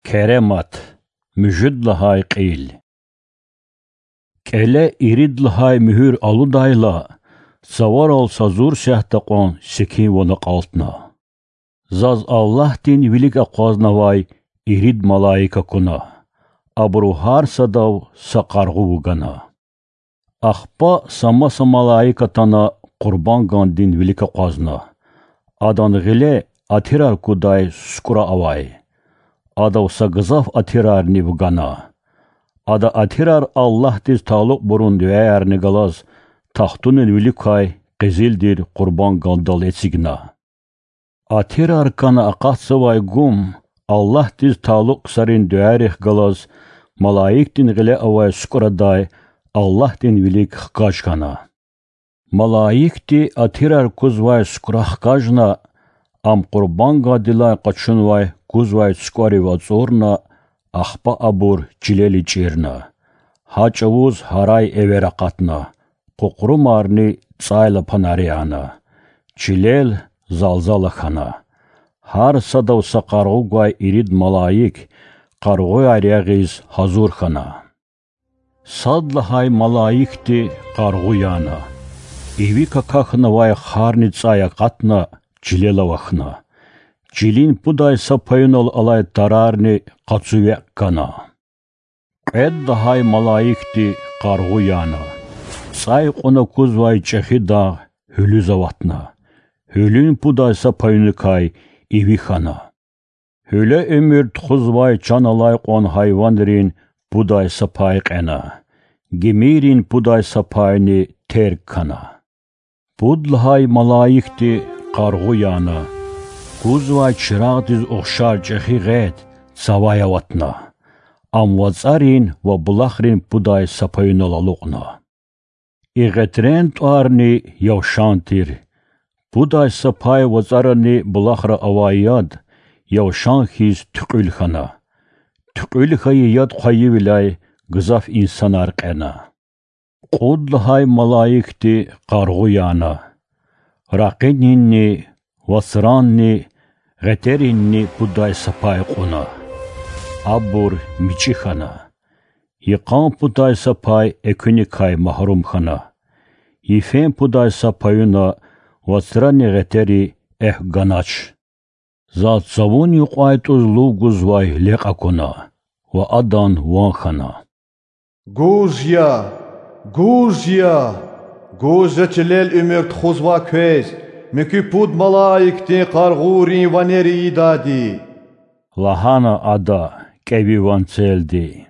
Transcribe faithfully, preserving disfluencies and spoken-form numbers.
Keremat, müjüdlahay qil. Kele iridlahay mühür aludayla, savar al sazur şehtaqon sekin vana qaltna. Zaz Allah din vilik aqwaznavay irid malaika kuna. Abru har sadav saqargu vugana. Akhpa samasa malaika tana qurban gandin vilik aqwazna. Adan gile atirar kuday skura avay. Ada usagızaf atirar nivgana. Ada atirar Allah diz taluk burun düğer nigalaz. Tahtunun vilikay qizildir qurban gandal etsigna. Atirar kana aqatsavay gum. Allah diz taluk sarin düğerih galaz. Malaik din gile avay skuraday. Allah din vilik qajkana. Malaik di atirar kuzvay skurah qajna. Am qurban gadilay qaçunvay kuzvay skori vazorna. Akhpa abur cileli çirna. Haçavuz haray everaqatna. Qoqru marni tsayla panariana. Cilel zalzala khana. Har sadav saqarğugay irid malaik. Qarğuy ariyagiz hazur khana. Sadlahay malaikti qarğuyana. Evi kakakhna vay kharni tsaya qatna. Cilela vakhna. Cilin puday sapayunol alay tararni qatsuvek kana. Eddahay malaikti qarğuyana. Say qona kuzvay çekhida hülü zavatna. Hülün puday sapayunikay ivi khana. Hüle ömür txuzvay çanalay qon hayvanrin puday sapay qena. Gemirin puday sapayni terk kana. Pudlahay malaikti qarğuyana. Kuzvay çıraq diz oxşar çekhi gayet savayavatna. Amvatsarin va bulakhrin puday sapayunolaluqna. İğetren tuarni yavşantir. Puday sapay vatsarani bulakhra avayad yavşanhiz tüqülkhana. Tüqülkhayi yad khayi vilay gızaf insanar qena. Qudlahay malaikti qarğuyana. Raqininni Vasranni, Gheterinni puday sapay quna. Abur michikhana. Yiqan puday sapay ekunikay mahrum khana. Yifen puday sapayuna Vasranni Gheteri eh ganach. Zat savun yuqaytuz luguzvay leqakuna. Va adan wan khana. Guzya, Guzya, Guzya çilel ümür txuzva köz. Mükü pud malaikti qarğuri vaneri idadi. Lahana ada kevi vanceldi.